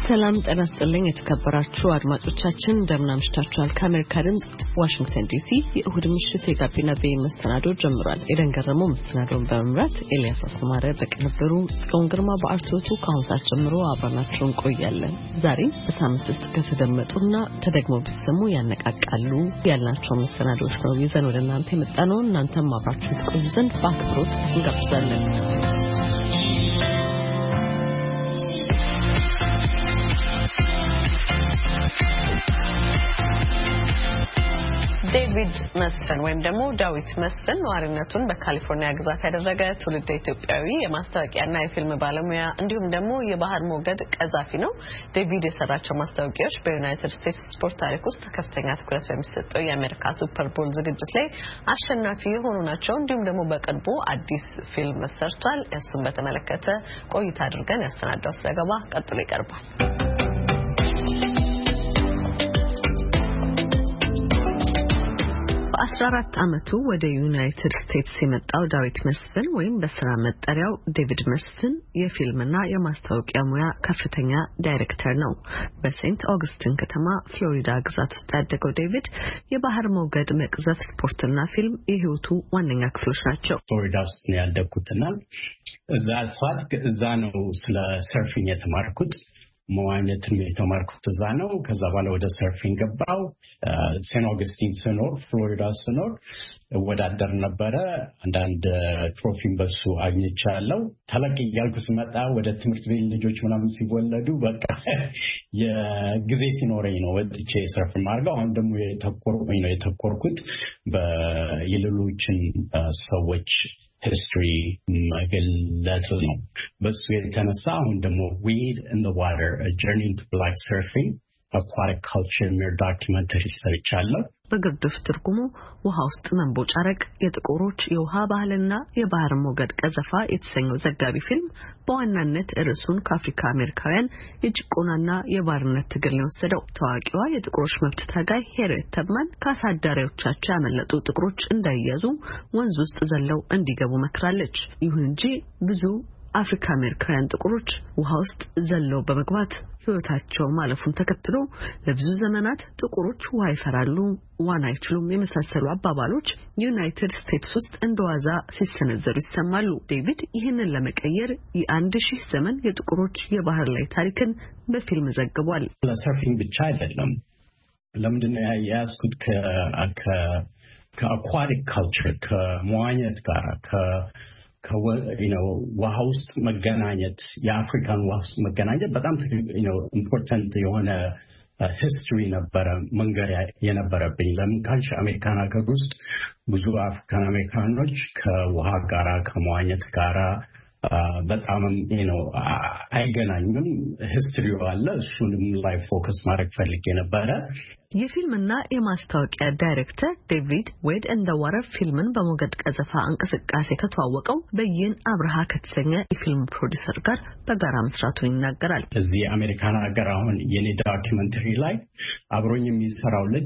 ሰላም ጤና ይስጥልኝ የተከበራችሁ አድማጮቻችን እንደምን አምሽታችኋል ከአሜሪካ ድምጽ ዋሽንግተን ዲሲ የእሁድ ምሽት የጋቢና መሰናዶ ጀምሯል ኤደን ገረመው መሰናዶውን በመምራት ኤልያስ አስማረ በቅንብሩ ጽዮን ግርማ በአርቶቱ ከአሁን ሰዓት ጀምሮ አብረናችሁ እንቆያለን ዛሬ በሳምንት ውስጥ ከተደመጡና ተደግሞ ቢሰሙ ያነቃቃሉ ያልናቸው መሰናዶዎች ነው ይዘን ወደ እናንተ የመጣነው እናንተም አብራችሁ ትቆዩ ዘንድ በአክብሮት እንጋብዛለን ዴቪድ መስፍን ወይም ደግሞ ዳዊት መስፍን ነዋሪነቱን በካሊፎርኒያ ግዛት ያደረገ ትውልደ ኢትዮጵያዊ የማስታወቂያና የፊልም ባለሙያ እንዲሁም ደግሞ የባህር ሞገድ ቀዛፊ ነው። ዴቪድ የሰራቸው ማስታወቂያዎች በዩናይትድ ስቴትስ ስፖርት ታሪክ ውስጥ ከፍተኛ ትኩረት በሚሰጠው የአሜሪካ ሱፐር ቦል ዝግጅት ላይ አሸናፊ የሆኑ ናቸው። እንዲሁም ደግሞ በቅርቡ አዲስ ፊልም ሰርቷል። እሱን በተመለከተ ቆይታ አድርገን ያሰናዳው ዘገባ ቀጥሎ ይቀርባል። 14 አመቱ ወደ ዩናይትድ ስቴትስ የመጣው ዳዊት መስፍን ወይም በስራ መጠሪያው ዴቪድ መስፍን የፊልምና የማስታወቂያ ሙያ ከፍተኛ ዳይሬክተር ነው። በሴንት ኦገስቲን ከተማ ፍሎሪዳ ግዛት ውስጥ ያደገው ዴቪድ የባህር ሞገድ መቅዘፍ ስፖርትና ፊልም የህይወቱ ዋነኛ ክፍሎች ናቸው። ፍሎሪዳ ውስጥ ነው ያደግኩትና እዛ ነው ስለ ሰርፊንግ የተማርኩት። መዋኘትም የተማርኩት እዛ ነው። ከዛ በኋላ ወደ ሰርፊንግ ገባው። ሴንት ኦገስቲን ስኖር ፍሎሪዳ ስኖር ወዳደር ነበረ። አንዳንድ ትሮፊም በሱ አግኝቻለሁ። ተለቅ እያልኩ ስመጣ ወደ ትምህርት ቤት ልጆች ምናምን ሲወለዱ በቃ የጊዜ ሲኖረኝ ነው ወጥቼ ሰርፍ ማድረግ። አሁን ደግሞ የተኮርኩት በሌሎችን ሰዎች history መግለጽ ነው። በሱ የተነሳ አሁን ደግሞ Weed in the Water a journey into black surfing aquatic culture mirror documentary ሰርቻለሁ። በግርድፍ ትርጉሙ ውሃ ውስጥ መንቦጫረቅ የጥቁሮች የውሃ ባህልና የባህር ሞገድ ቀዘፋ የተሰኘው ዘጋቢ ፊልም በዋናነት ርዕሱን ከአፍሪካ አሜሪካውያን የጭቆናና የባርነት ትግል ነው የወሰደው። ታዋቂዋ የጥቁሮች መብት ታጋይ ሄሪየት ተብማን ከአሳዳሪዎቻቸው ያመለጡ ጥቁሮች እንዳይያዙ ወንዝ ውስጥ ዘለው እንዲገቡ መክራለች። ይሁን እንጂ ብዙ አፍሪካ አሜሪካውያን ጥቁሮች ውሃ ውስጥ ዘለው በመግባት ህይወታቸው ማለፉን ተከትሎ ለብዙ ዘመናት ጥቁሮች ውሃ ይፈራሉ፣ ዋና አይችሉም የመሳሰሉ አባባሎች ዩናይትድ ስቴትስ ውስጥ እንደዋዛ ሲሰነዘሩ ይሰማሉ። ዴቪድ ይህንን ለመቀየር የ1000 ዘመን የጥቁሮች የባህር ላይ ታሪክን በፊልም ዘግቧል። ለሰርፊንግ ብቻ አይደለም። ለምንድነው ያያዝኩት ከአኳቲክ ካልቸር ከመዋኘት ጋር ውሃ ውስጥ መገናኘት የአፍሪካን ውሃ ውስጥ መገናኘት በጣም ኢምፖርታንት የሆነ ሂስትሪ ነበረ መንገር የነበረብኝ። ለምን ካልሽ አሜሪካን ሀገር ውስጥ ብዙ አፍሪካን አሜሪካኖች ከውሃ ጋራ ከመዋኘት ጋራ በጣም አይገናኙም። ሂስትሪው አለ። እሱንም ላይ ፎከስ ማድረግ ፈልጌ ነበረ። የፊልምና የማስታወቂያ ዳይሬክተር ዴቪድ ዌድ እንደ ዋረር ፊልምን በሞገድ ቀዘፋ እንቅስቃሴ ከተዋወቀው በየን አብርሃ ከተሰኘ የፊልም ፕሮዲዩሰር ጋር በጋራ መስራቱን ይናገራል። እዚህ አሜሪካን ሀገር አሁን የኔ ዶክመንተሪ ላይ አብሮኝ የሚሰራው ልጅ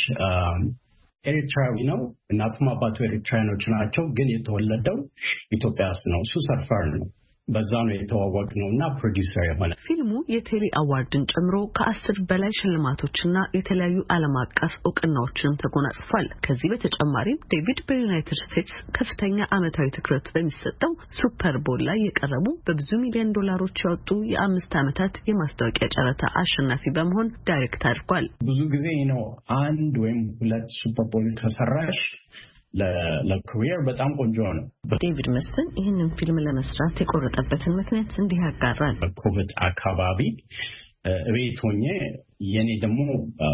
ኤሪትራዊ ነው። እናቱም አባቱ ኤሪትራኖች ናቸው፣ ግን የተወለደው ኢትዮጵያ ውስጥ ነው። እሱ ሰርፈር ነው። በዛ ነው የተዋወቅነውና ፕሮዲዩሰር የሆነ ፊልሙ የቴሌ አዋርድን ጨምሮ ከ10 በላይ ሽልማቶችና የተለያዩ ዓለም አቀፍ ዕውቅናዎችን ተጎናጽፏል። ከዚህ በተጨማሪም ዴቪድ በዩናይትድ ስቴትስ ከፍተኛ ዓመታዊ ትኩረት በሚሰጠው ሱፐር ቦል ላይ የቀረቡ በብዙ ሚሊዮን ዶላሮች ያወጡ የ5 ዓመታት የማስታወቂያ ጨረታ አሸናፊ በመሆን ዳይሬክት አድርጓል። ብዙ ጊዜ ነው አንድ ወይም ሁለት ሱፐር ቦል ተሰራሽ ለካሪየር በጣም ቆንጆ ነው። ዴቪድ መስፍን ይህንን ፊልም ለመስራት የቆረጠበትን ምክንያት እንዲህ ያጋራል። በኮቪድ አካባቢ ቤት ሆኜ የኔ ደግሞ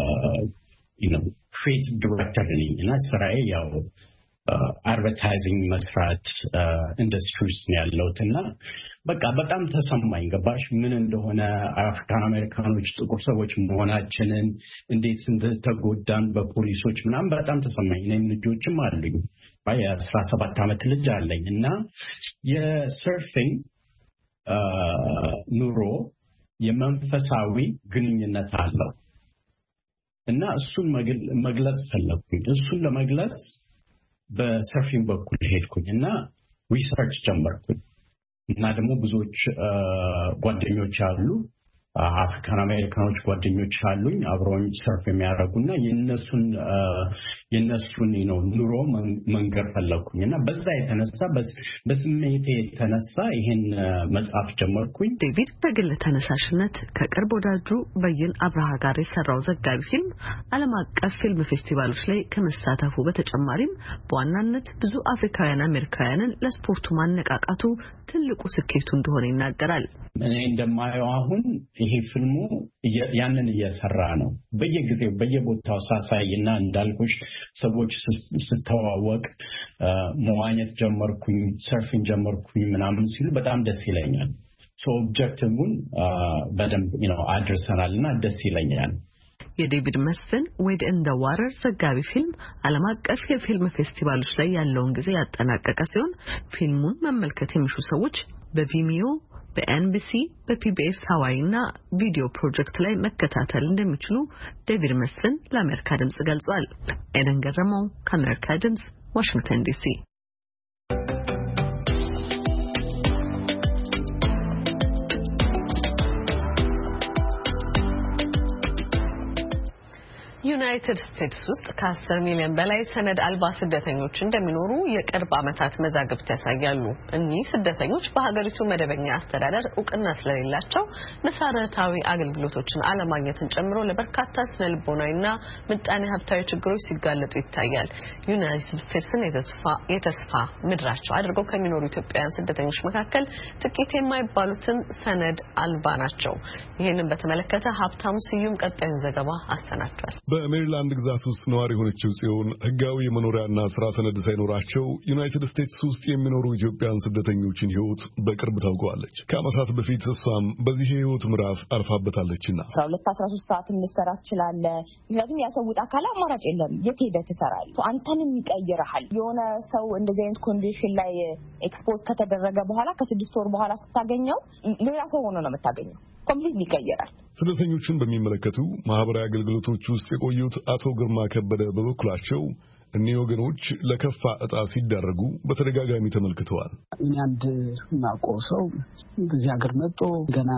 ክሬቲቭ ዲሬክተር ነኝ እና ስራዬ ያው አድቨርታይዚንግ መስራት ኢንዱስትሪ ውስጥ ያለውትና በቃ በጣም ተሰማኝ። ገባሽ ምን እንደሆነ አፍሪካን አሜሪካኖች ጥቁር ሰዎች መሆናችንን እንዴት እንደተጎዳን በፖሊሶች ምናምን በጣም ተሰማኝ። እኔም ልጆችም አሉኝ። የ17 ዓመት ልጅ አለኝ እና የሰርፊንግ ኑሮ የመንፈሳዊ ግንኙነት አለው እና እሱን መግለጽ ፈለኩኝ። እሱን ለመግለጽ በሰርፊንግ በኩል ሄድኩኝና ሪሰርች ጀመርኩኝ እና ደግሞ ብዙዎች ጓደኞች አሉ አፍሪካን አሜሪካኖች ጓደኞች አሉኝ አብረውኝ ሰርፍ የሚያደርጉና የነሱን ኑሮ መንገር ፈለኩኝና በዛ የተነሳ በስሜቴ የተነሳ ይሄን መጽሐፍ ጀመርኩኝ። ዴቪድ በግል ተነሳሽነት ከቅርብ ወዳጁ በይን አብርሃ ጋር የሰራው ዘጋቢ ፊልም ዓለም አቀፍ ፊልም ፌስቲቫሎች ላይ ከመሳተፉ በተጨማሪም በዋናነት ብዙ አፍሪካውያን አሜሪካውያንን ለስፖርቱ ማነቃቃቱ ትልቁ ስኬቱ እንደሆነ ይናገራል። እኔ እንደማየው አሁን ይሄ ፊልሙ ያንን እየሰራ ነው። በየጊዜው በየቦታው ሳሳይና እንዳልኩሽ ሰዎች ስተዋወቅ መዋኘት ጀመርኩኝ ሰርፊንግ ጀመርኩኝ ምናምን ሲሉ በጣም ደስ ይለኛል። ኦብጀክቲቭን በደንብ አድርሰናልና ደስ ይለኛል። የዴቪድ መስፍን ዌድ ኢን ዘ ዋተር ዘጋቢ ፊልም ዓለም አቀፍ የፊልም ፌስቲቫሎች ላይ ያለውን ጊዜ ያጠናቀቀ ሲሆን ፊልሙን መመልከት የሚሹ ሰዎች በቪሚዮ በኤንቢሲ በፒቢኤስ ሃዋይና ቪዲዮ ፕሮጀክት ላይ መከታተል እንደሚችሉ ዴቪድ መስፍን ለአሜሪካ ድምጽ ገልጿል። ኤደን ገረመው ከአሜሪካ ድምጽ ዋሽንግተን ዲሲ። ዩናይትድ ስቴትስ ውስጥ ከ10 ሚሊዮን በላይ ሰነድ አልባ ስደተኞች እንደሚኖሩ የቅርብ ዓመታት መዛግብት ያሳያሉ። እኚህ ስደተኞች በሀገሪቱ መደበኛ አስተዳደር ዕውቅና ስለሌላቸው መሰረታዊ አገልግሎቶችን አለማግኘትን ጨምሮ ለበርካታ ስነልቦናዊና ምጣኔ ሀብታዊ ችግሮች ሲጋለጡ ይታያል። ዩናይትድ ስቴትስን የተስፋ ምድራቸው አድርገው ከሚኖሩ ኢትዮጵያውያን ስደተኞች መካከል ጥቂት የማይባሉትን ሰነድ አልባ ናቸው። ይህንን በተመለከተ ሀብታሙ ስዩም ቀጣዩን ዘገባ አሰናድቷል። በሜሪላንድ ግዛት ውስጥ ነዋሪ የሆነችው ጽዮን ህጋዊ የመኖሪያና ስራ ሰነድ ሳይኖራቸው ዩናይትድ ስቴትስ ውስጥ የሚኖሩ ኢትዮጵያውያን ስደተኞችን ህይወት በቅርብ ታውቀዋለች። ከዓመታት በፊት እሷም በዚህ ህይወት ምዕራፍ አልፋበታለችና 12-13 ሰዓት ልትሰራ ትችላለህ። ምክንያቱም ያሰውጥ አካል አማራጭ የለም። የት ሄደህ ትሰራለህ? አንተንም ይቀይርሃል። የሆነ ሰው እንደዚህ አይነት ኮንዲሽን ላይ ኤክስፖዝ ከተደረገ በኋላ ከ6 ወር በኋላ ስታገኘው ሌላ ሰው ሆኖ ነው የምታገኘው። ኮምፕሊትሊ ይቀየራል። ስደተኞችን በሚመለከቱ ማህበራዊ አገልግሎቶች ውስጥ የቆዩት አቶ ግርማ ከበደ በበኩላቸው እኒህ ወገኖች ለከፋ ዕጣ ሲዳረጉ በተደጋጋሚ ተመልክተዋል። እኔ አንድ ማውቀው ሰው በዚህ ሀገር መጥቶ ገና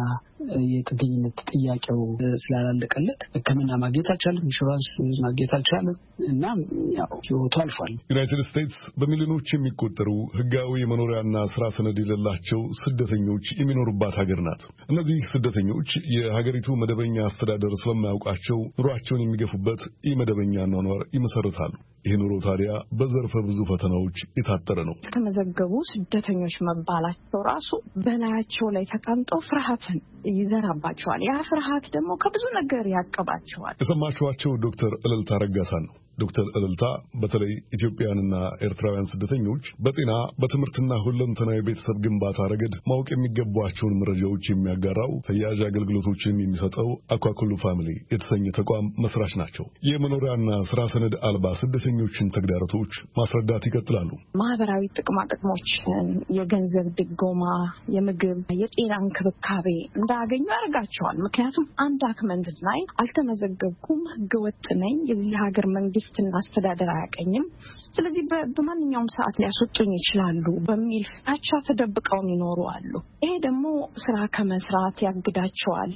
የጥገኝነት ጥያቄው ስላላለቀለት ሕክምና ማግኘት አልቻለም፣ ኢንሹራንስ ማግኘት አልቻለም እና ያው ህይወቱ አልፏል። ዩናይትድ ስቴትስ በሚሊዮኖች የሚቆጠሩ ህጋዊ የመኖሪያና ስራ ሰነድ የሌላቸው ስደተኞች የሚኖሩባት ሀገር ናት። እነዚህ ስደተኞች የሀገሪቱ መደበኛ አስተዳደር ስለማያውቃቸው ኑሯቸውን የሚገፉበት ኢመደበኛ ኗኗር ይመሰርታሉ። ይህ ኑሮ ታዲያ በዘርፈ ብዙ ፈተናዎች የታጠረ ነው። የተመዘገቡ ስደተኞች መባላቸው ራሱ በላያቸው ላይ ተቀምጦ ፍርሃትን ይዘራባቸዋል። ያ ፍርሃት ደግሞ ከብዙ ነገር ያቀባቸዋል። የሰማችኋቸው ዶክተር እልልታ ረጋሳ ነው። ዶክተር እልልታ በተለይ ኢትዮጵያውያንና ኤርትራውያን ስደተኞች በጤና በትምህርትና ሁለንተናዊ ቤተሰብ ግንባታ ረገድ ማወቅ የሚገባቸውን መረጃዎች የሚያጋራው ተያያዥ አገልግሎቶችን የሚሰጠው አኳኩሉ ፋሚሊ የተሰኘ ተቋም መስራች ናቸው። የመኖሪያና ስራ ሰነድ አልባ ስደተኞችን ተግዳሮቶች ማስረዳት ይቀጥላሉ። ማህበራዊ ጥቅማ ጥቅሞችን፣ የገንዘብ ድጎማ፣ የምግብ፣ የጤና እንክብካቤ እንዳያገኙ ያደርጋቸዋል። ምክንያቱም አንድ ዶክመንት ላይ አልተመዘገብኩም፣ ህገወጥ ነኝ፣ የዚህ ሀገር መንግስት አስተዳደር አያቀኝም፣ ስለዚህ በማንኛውም ሰዓት ሊያስወጡኝ ይችላሉ በሚል ፍራቻ ተደብቀው ይኖሩ አሉ። ይሄ ደግሞ ስራ ከመስራት ያግዳቸዋል።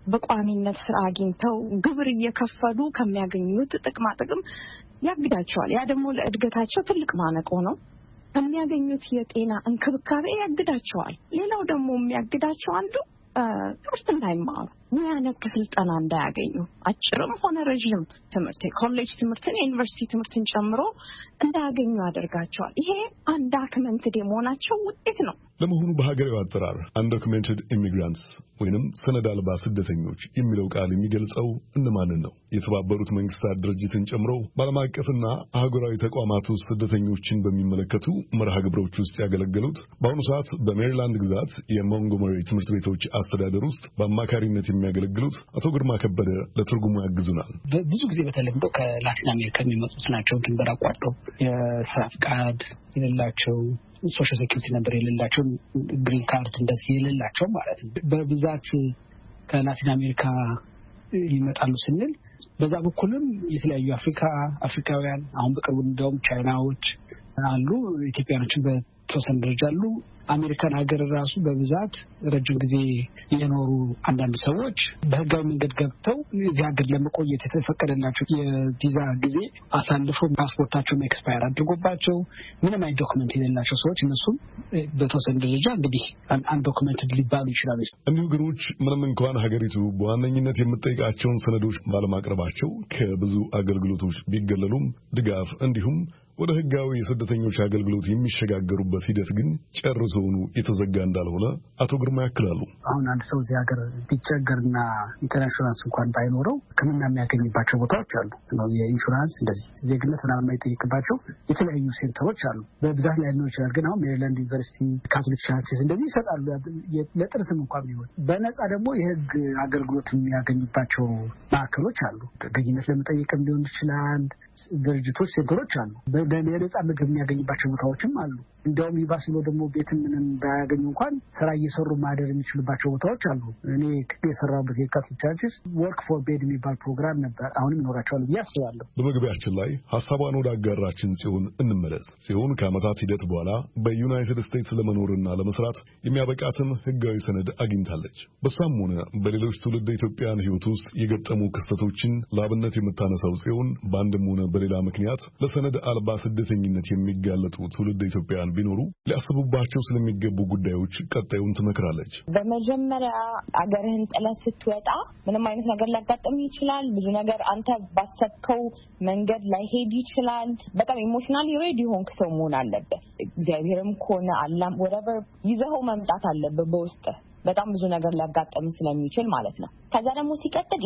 በቋሚነት ስራ አግኝተው ግብር እየከፈሉ ከሚያገኙት ጥቅማ ጥቅም ያግዳቸዋል። ያ ደግሞ ለእድገታቸው ትልቅ ማነቆ ነው። ከሚያገኙት የጤና እንክብካቤ ያግዳቸዋል። ሌላው ደግሞ የሚያግዳቸው አንዱ ትምህርት እንዳይማሩ፣ ሙያ ነክ ስልጠና እንዳያገኙ፣ አጭርም ሆነ ረዥም ትምህርት የኮሌጅ ትምህርትን የዩኒቨርሲቲ ትምህርትን ጨምሮ እንዳያገኙ ያደርጋቸዋል። ይሄ አንዶክመንትድ የመሆናቸው ውጤት ነው። ለመሆኑ በሀገሬው አጠራር አንዶክመንትድ ኢሚግራንትስ ወይንም ሰነድ አልባ ስደተኞች የሚለው ቃል የሚገልጸው እነማንን ነው? የተባበሩት መንግስታት ድርጅትን ጨምሮ በዓለም አቀፍና አህጉራዊ ተቋማት ውስጥ ስደተኞችን በሚመለከቱ መርሃ ግብሮች ውስጥ ያገለገሉት በአሁኑ ሰዓት በሜሪላንድ ግዛት የሞንጎመሪ ትምህርት ቤቶች አስተዳደር ውስጥ በአማካሪነት የሚያገለግሉት አቶ ግርማ ከበደ ለትርጉሙ ያግዙናል። ብዙ ጊዜ በተለምዶ ከላቲን አሜሪካ የሚመጡት ናቸው። ድንበር አቋርጠው የስራ ፍቃድ የሌላቸው፣ ሶሻል ሴኩሪቲ ነበር የሌላቸው፣ ግሪን ካርድ እንደዚህ የሌላቸው ማለት ነው። በብዛት ከላቲን አሜሪካ ይመጣሉ ስንል በዛ በኩልም የተለያዩ አፍሪካውያን አሁን በቅርቡ እንደውም ቻይናዎች አሉ። ኢትዮጵያኖችን በተወሰነ ደረጃ አሉ። አሜሪካን ሀገር ራሱ በብዛት ረጅም ጊዜ የኖሩ አንዳንድ ሰዎች በህጋዊ መንገድ ገብተው እዚህ ሀገር ለመቆየት የተፈቀደላቸው የቪዛ ጊዜ አሳልፎ ፓስፖርታቸውን ኤክስፓየር አድርጎባቸው ምንም አይነት ዶክመንት የሌላቸው ሰዎች እነሱም በተወሰነ ደረጃ እንግዲህ አንዶክመንትድ ሊባሉ ይችላሉ። እኒሁ ግሮች ምንም እንኳን ሀገሪቱ በዋነኝነት የምትጠይቃቸውን ሰነዶች ባለማቅረባቸው ከብዙ አገልግሎቶች ቢገለሉም ድጋፍ እንዲሁም ወደ ህጋዊ የስደተኞች አገልግሎት የሚሸጋገሩበት ሂደት ግን ጨርሶውኑ የተዘጋ እንዳልሆነ አቶ ግርማ ያክላሉ። አሁን አንድ ሰው እዚህ ሀገር ቢቸገርና ኢንሹራንስ እንኳን ባይኖረው ሕክምና የሚያገኝባቸው ቦታዎች አሉ ነው የኢንሹራንስ እንደዚህ ዜግነት ምናምን የማይጠይቅባቸው የተለያዩ ሴንተሮች አሉ። በብዛት ላይ ሊኖር ይችላል። ግን አሁን ሜሪላንድ ዩኒቨርሲቲ፣ ካቶሊክ ቻርችስ እንደዚህ ይሰጣሉ። ለጥርስም እንኳን ቢሆን በነፃ ደግሞ የህግ አገልግሎት የሚያገኙባቸው ማዕከሎች አሉ። ጥገኝነት ለመጠየቅም ሊሆን ይችላል። ድርጅቶች፣ ሴንተሮች አሉ። በነፃ ምግብ የሚያገኝባቸው ቦታዎችም አሉ። እንዲያውም ይባስ ብሎ ደግሞ ቤት ምንም ባያገኙ እንኳን ስራ እየሰሩ ማደር የሚችሉባቸው ቦታዎች አሉ። እኔ የሰራሁበት የካቶሊክ ቻርችስ ወርክ ፎር ቤድ የሚባል ፕሮግራም ነበር። አሁንም ይኖራቸዋል ብዬ አስባለሁ። በመግቢያችን ላይ ሀሳቧን ወደ አጋራችን ጽዮን እንመለስ። ጽዮን ከዓመታት ሂደት በኋላ በዩናይትድ ስቴትስ ለመኖርና ለመስራት የሚያበቃትን ህጋዊ ሰነድ አግኝታለች። በሷም ሆነ በሌሎች ትውልደ ኢትዮጵያውያን ህይወት ውስጥ የገጠሙ ክስተቶችን ለአብነት የምታነሳው ጽዮን በአንድም ሆነ በሌላ ምክንያት ለሰነድ አልባ ስደተኝነት የሚጋለጡ ትውልደ ኢትዮጵያውያን ቢኖሩ ሊያስቡባቸው ስለሚገቡ ጉዳዮች ቀጣዩን ትመክራለች። በመጀመሪያ አገርህን ጥለህ ስትወጣ ምንም አይነት ነገር ሊያጋጥም ይችላል። ብዙ ነገር አንተ ባሰብከው መንገድ ላይ ሄድ ይችላል። በጣም ኢሞሽናሊ ሬዲ ሆንክ ሰው መሆን አለበት። እግዚአብሔርም ከሆነ አላም whatever ይዘኸው መምጣት አለበት በውስጥ በጣም ብዙ ነገር ሊያጋጥም ስለሚችል ማለት ነው። ከዛ ደግሞ ሲቀጥል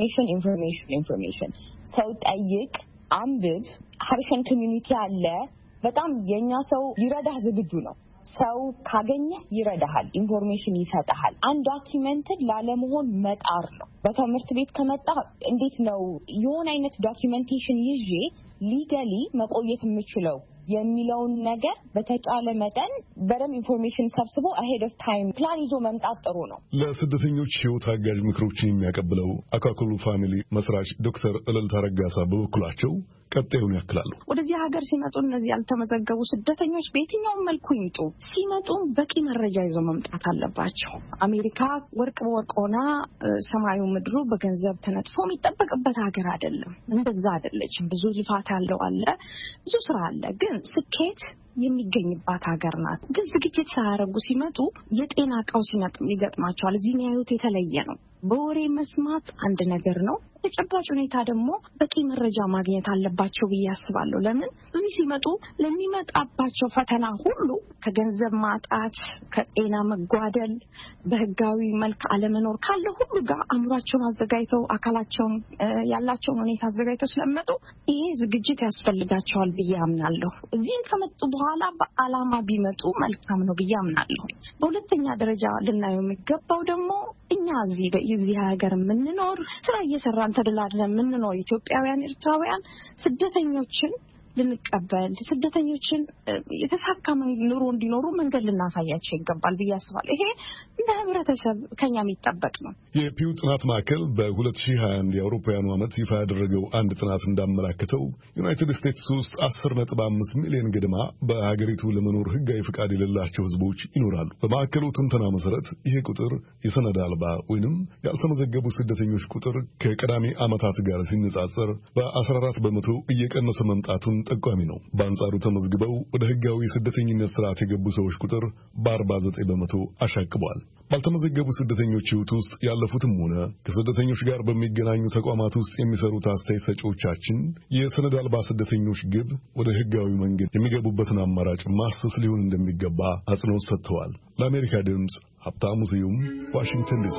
ኢንፎርሜሽን ሰው ጠይቅ፣ አንብብ። ሀበሻን ኮሚኒቲ አለ። በጣም የኛ ሰው ሊረዳህ ዝግጁ ነው። ሰው ካገኘ ይረዳሃል፣ ኢንፎርሜሽን ይሰጣል። አንዶኪመንትድ ላለመሆን መጣር ነው። በትምህርት ቤት ከመጣ እንዴት ነው የሆነ አይነት ዶኪመንቴሽን ይዤ ሊገሊ መቆየት የምችለው የሚለውን ነገር በተጫለ መጠን በደም ኢንፎርሜሽን ሰብስቦ አሄድ ኦፍ ታይም ፕላን ይዞ መምጣት ጥሩ ነው። ለስደተኞች ህይወት አጋዥ ምክሮችን የሚያቀብለው አካክሉ ፋሚሊ መስራች ዶክተር እልልታ ረጋሳ በበኩላቸው ቀጣዩን ያክላሉ። ወደዚህ ሀገር ሲመጡ እነዚህ ያልተመዘገቡ ስደተኞች በየትኛውም መልኩ ይምጡ፣ ሲመጡ በቂ መረጃ ይዞ መምጣት አለባቸው። አሜሪካ ወርቅ በወርቅ ሆና ሰማዩ ምድሩ በገንዘብ ተነጥፎ የሚጠበቅበት ሀገር አይደለም። እንደዛ አይደለችም። ብዙ ልፋት ያለው አለ፣ ብዙ ስራ አለ። ግን ስኬት የሚገኝባት ሀገር ናት። ግን ዝግጅት ሳያደርጉ ሲመጡ የጤና ቀውስ ይገጥማቸዋል። እዚህ የሚያዩት የተለየ ነው። በወሬ መስማት አንድ ነገር ነው። ተጨባጭ ሁኔታ ደግሞ በቂ መረጃ ማግኘት አለባቸው ብዬ አስባለሁ። ለምን እዚህ ሲመጡ ለሚመጣባቸው ፈተና ሁሉ ከገንዘብ ማጣት፣ ከጤና መጓደል፣ በህጋዊ መልክ አለመኖር ካለ ሁሉ ጋር አእምሯቸውን አዘጋጅተው አካላቸውን ያላቸውን ሁኔታ አዘጋጅተው ስለሚመጡ ይሄ ዝግጅት ያስፈልጋቸዋል ብዬ አምናለሁ። እዚህም ከመጡ በኋላ በዓላማ ቢመጡ መልካም ነው ብዬ አምናለሁ። በሁለተኛ ደረጃ ልናየው የሚገባው ደግሞ እኛ እዚህ ሀገር የምንኖር ስራ እየሰራን ተደላድለን የምንኖር ኢትዮጵያውያን፣ ኤርትራውያን ስደተኞችን ልንቀበል፣ ስደተኞችን የተሳካ ኑሮ እንዲኖሩ መንገድ ልናሳያቸው ይገባል ብዬ አስባለሁ። ይሄ እንደ ህብረተሰብ ከኛ የሚጠበቅ ነው። የፒው ጥናት ማዕከል በ2021 የአውሮፓውያኑ ዓመት ይፋ ያደረገው አንድ ጥናት እንዳመላከተው ዩናይትድ ስቴትስ ውስጥ 10.5 ሚሊዮን ገድማ በሀገሪቱ ለመኖር ህጋዊ ፍቃድ የሌላቸው ህዝቦች ይኖራሉ። በማዕከሉ ትንተና መሰረት ይሄ ቁጥር የሰነድ አልባ ወይንም ያልተመዘገቡ ስደተኞች ቁጥር ከቀዳሚ ዓመታት ጋር ሲነጻጸር በ14 በመቶ እየቀነሰ መምጣቱን ጠቋሚ ነው። በአንጻሩ ተመዝግበው ወደ ህጋዊ ስደተኝነት ስርዓት የገቡ ሰዎች ቁጥር በ49 በመቶ አሻቅቧል። ባልተመዘገቡ ስደተኞች ህይወት ውስጥ ያለፉትም ሆነ ከስደተኞች ጋር በሚገናኙ ተቋማት ውስጥ የሚሰሩት አስተያየት ሰጪዎቻችን የሰነድ አልባ ስደተኞች ግብ ወደ ህጋዊ መንገድ የሚገቡበትን አማራጭ ማሰስ ሊሆን እንደሚገባ አጽንኦት ሰጥተዋል። ለአሜሪካ ድምፅ ሀብታሙ ስዩም ዋሽንግተን ዲሲ።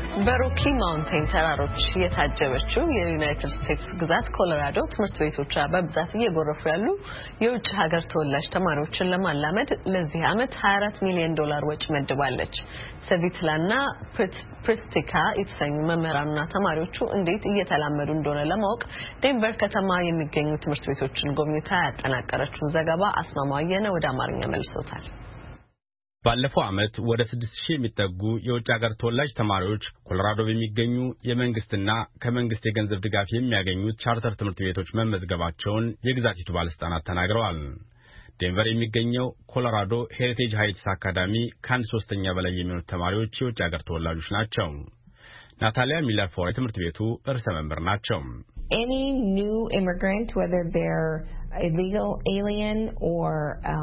በሮኪ ማውንቴን ተራሮች የታጀበችው የዩናይትድ ስቴትስ ግዛት ኮሎራዶ ትምህርት ቤቶቿ በብዛት እየጎረፉ ያሉ የውጭ ሀገር ተወላጅ ተማሪዎችን ለማላመድ ለዚህ ዓመት $24 ሚሊዮን ወጪ መድባለች። ሰቪትላና ፕሪስቲካ የተሰኙ መምህራንና ተማሪዎቹ እንዴት እየተላመዱ እንደሆነ ለማወቅ ዴንቨር ከተማ የሚገኙ ትምህርት ቤቶችን ጎብኝታ ያጠናቀረችው ዘገባ አስማማየነ ወደ አማርኛ መልሶታል። ባለፈው ዓመት ወደ 6000 የሚጠጉ የውጭ ሀገር ተወላጅ ተማሪዎች ኮሎራዶ በሚገኙ የመንግስትና ከመንግስት የገንዘብ ድጋፍ የሚያገኙት ቻርተር ትምህርት ቤቶች መመዝገባቸውን የግዛቲቱ ባለስልጣናት ተናግረዋል። ዴንቨር የሚገኘው ኮሎራዶ ሄሪቴጅ ሃይትስ አካዳሚ ከ1/3 በላይ የሚሆኑ ተማሪዎች የውጭ ሀገር ተወላጆች ናቸው። ናታሊያ ሚለር ፎር ትምህርት ቤቱ ርዕሰ መምህር ናቸው። Any new immigrant, whether they're a legal alien or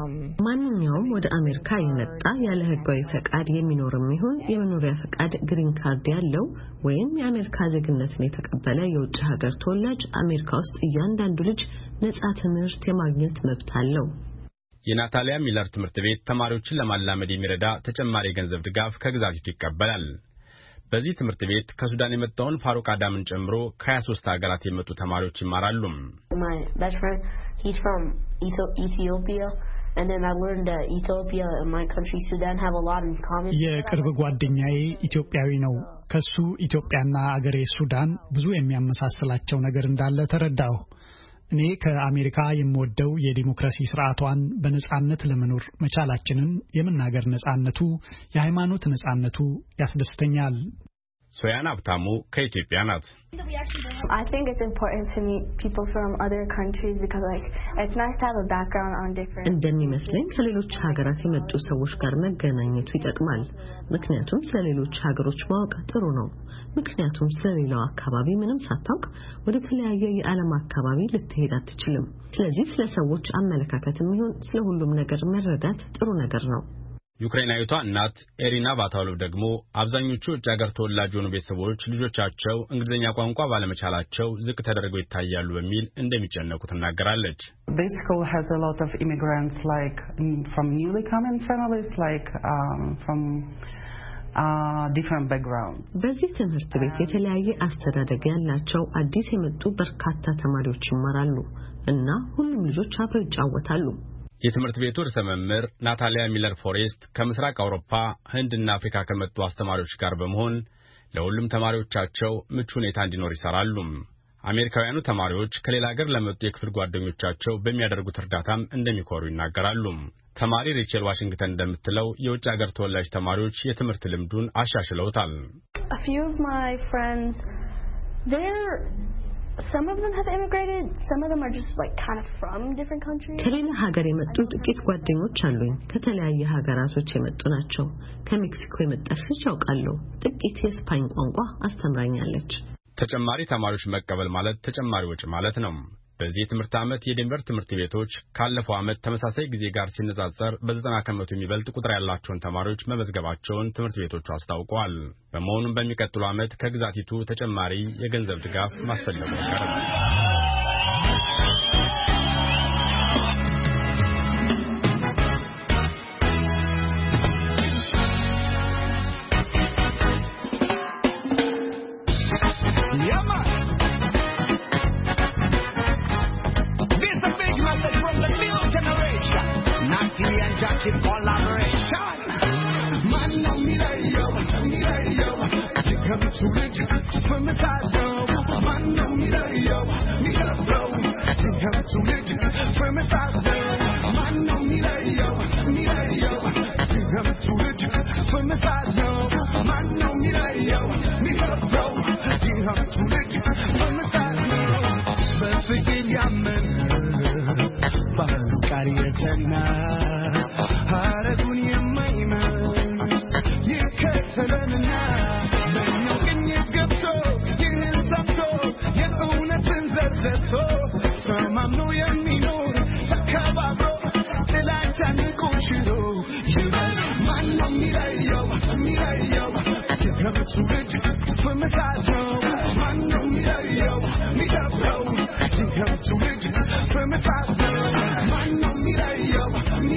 ማንኛውም ወደ አሜሪካ የመጣ ያለ ህጋዊ ፈቃድ የሚኖርም ይሁን የመኖሪያ ፈቃድ ግሪን ካርድ ያለው ወይም የአሜሪካ ዜግነትን የተቀበለ የውጭ ሀገር ተወላጅ አሜሪካ ውስጥ እያንዳንዱ ልጅ ነፃ ትምህርት የማግኘት መብት አለው። የናታሊያ ሚለር ትምህርት ቤት ተማሪዎችን ለማላመድ የሚረዳ ተጨማሪ የገንዘብ ድጋፍ ከግዛቲቱ ይቀበላል። በዚህ ትምህርት ቤት ከሱዳን የመጣውን ፋሩቅ አዳምን ጨምሮ ከ23 ሀገራት የመጡ ተማሪዎች ይማራሉ። My best friend, he's from Ethiopia, and then I learned that Ethiopia and my country Sudan have a lot in common. የቅርብ ጓደኛዬ ኢትዮጵያዊ ነው። ከሱ ኢትዮጵያና አገሬ ሱዳን ብዙ የሚያመሳስላቸው ነገር እንዳለ ተረዳሁ። እኔ ከአሜሪካ የምወደው የዲሞክራሲ ስርዓቷን በነጻነት ለመኖር መቻላችንን፣ የመናገር ነጻነቱ፣ የሃይማኖት ነጻነቱ ያስደስተኛል። ሶያና አብታሙ ከኢትዮጵያ ናት። I think it's important to meet people from other countries because it's nice to have a background on different. እንደሚመስለኝ ከሌሎች ሀገራት የመጡ ሰዎች ጋር መገናኘቱ ይጠቅማል። ምክንያቱም ስለሌሎች ሀገሮች ማወቅ ጥሩ ነው። ምክንያቱም ስለሌላው አካባቢ ምንም ሳታውቅ ወደ ተለያየ የዓለም አካባቢ ልትሄድ አትችልም። ስለዚህ ስለ ሰዎች አመለካከትም ይሁን ስለ ሁሉም ነገር መረዳት ጥሩ ነገር ነው። ዩክሬናዊቷ እናት ኤሪና ባታሎቭ ደግሞ አብዛኞቹ ውጭ ሀገር ተወላጅ የሆኑ ቤተሰቦች ልጆቻቸው እንግሊዝኛ ቋንቋ ባለመቻላቸው ዝቅ ተደርገው ይታያሉ በሚል እንደሚጨነቁ ትናገራለች። This school has a lot of immigrants like from newly coming families from different backgrounds. በዚህ ትምህርት ቤት የተለያየ አስተዳደግ ያላቸው አዲስ የመጡ በርካታ ተማሪዎች ይማራሉ እና ሁሉም ልጆች አብረው ይጫወታሉ። የትምህርት ቤቱ ርዕሰ መምህር ናታሊያ ሚለር ፎሬስት ከምስራቅ አውሮፓ፣ ህንድና አፍሪካ ከመጡ አስተማሪዎች ጋር በመሆን ለሁሉም ተማሪዎቻቸው ምቹ ሁኔታ እንዲኖር ይሰራሉ። አሜሪካውያኑ ተማሪዎች ከሌላ ሀገር ለመጡ የክፍል ጓደኞቻቸው በሚያደርጉት እርዳታም እንደሚኮሩ ይናገራሉ። ተማሪ ሪቸል ዋሽንግተን እንደምትለው የውጭ ሀገር ተወላጅ ተማሪዎች የትምህርት ልምዱን አሻሽለውታል። A few of my friends, some of them have immigrated, some of them are just kind of from different countries. ከሌላ ሀገር የመጡ ጥቂት ጓደኞች አሉኝ። ከተለያየ ሀገራቶች የመጡ ናቸው። ከሜክሲኮ የመጣች ልጅ አውቃለሁ። ጥቂት የስፓኝ ቋንቋ አስተምራኛለች። ተጨማሪ ተማሪዎች መቀበል ማለት ተጨማሪ ወጪ ማለት ነው። በዚህ ትምህርት ዓመት የዴንቨር ትምህርት ቤቶች ካለፈው ዓመት ተመሳሳይ ጊዜ ጋር ሲነጻጸር በ90% የሚበልጥ ቁጥር ያላቸውን ተማሪዎች መመዝገባቸውን ትምህርት ቤቶቹ አስታውቀዋል። በመሆኑም በሚቀጥለው ዓመት ከግዛቲቱ ተጨማሪ የገንዘብ ድጋፍ ማስፈለጉ አይቀርም። Collaboration. Man, no me like you. You come to it from the side, man, no me like you. Me love flow. You come to it from the side, man, no me like you. Me like you. You come to it from the side, man, no me like you. Me love flow. You come to it from the side, but forget your man. Barukarietna.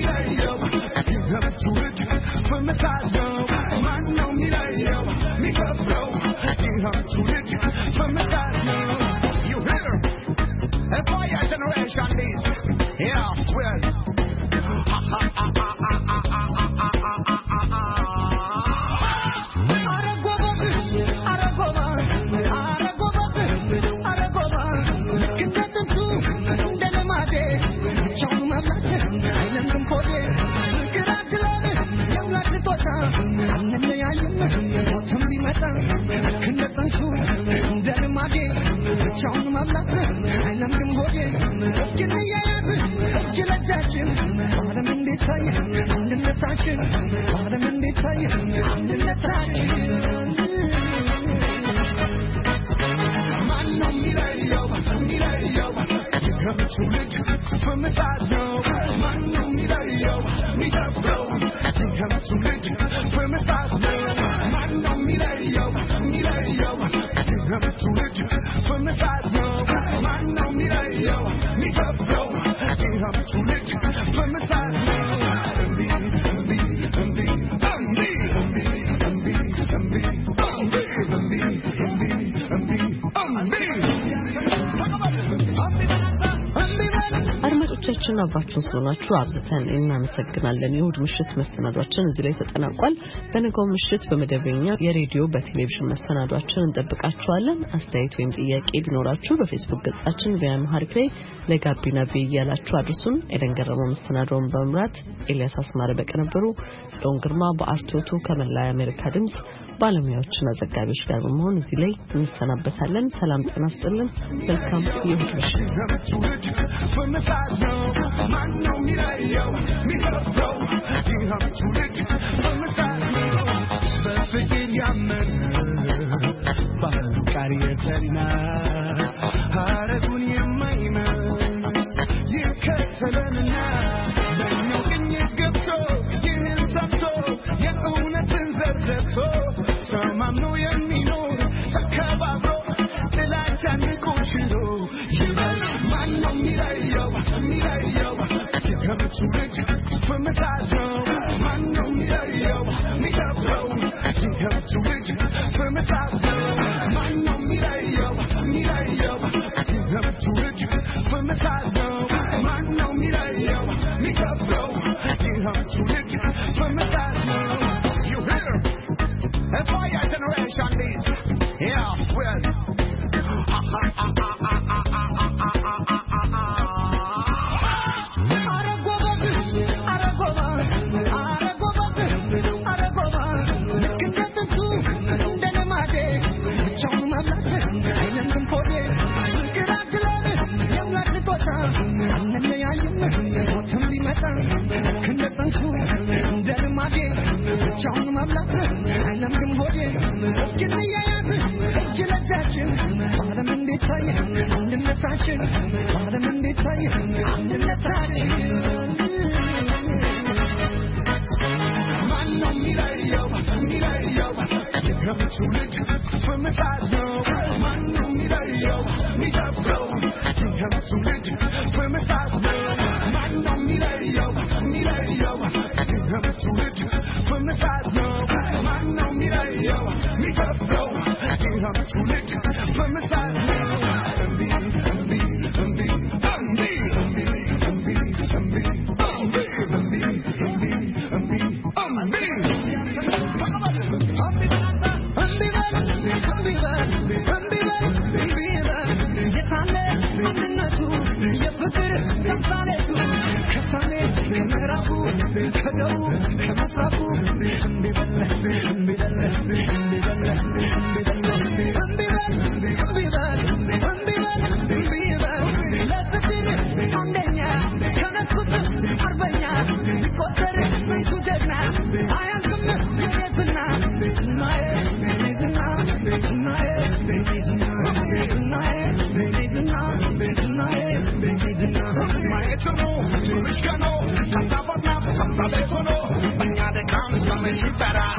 From the side, man, no me like you. አብራችሁን ስለሆናችሁ አብዝተን እናመሰግናለን። የእሁድ ምሽት መሰናዷችን እዚህ ላይ ተጠናቋል። በነገው ምሽት በመደበኛ የሬዲዮ በቴሌቪዥን መሰናዷችን እንጠብቃችኋለን። አስተያየት ወይም ጥያቄ ቢኖራችሁ በፌስቡክ ገጻችን በአምሃሪክ ላይ ለጋቢና ቢያላችሁ አድርሱን። ኤደን ገረመው መሰናዶውን በመምራት ኤልያስ አስማረ በቀነበሩ ጽዮን ግርማ በአርቶቱ ከመላ የአሜሪካ ድምጽ ባለሙያዎችና ዘጋቢዎች ጋር በመሆን እዚህ ላይ እንሰናበታለን። ሰላም ጤና ይስጥልን። መልካም የእሁድ ምሽት።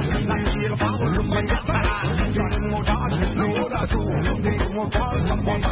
I'm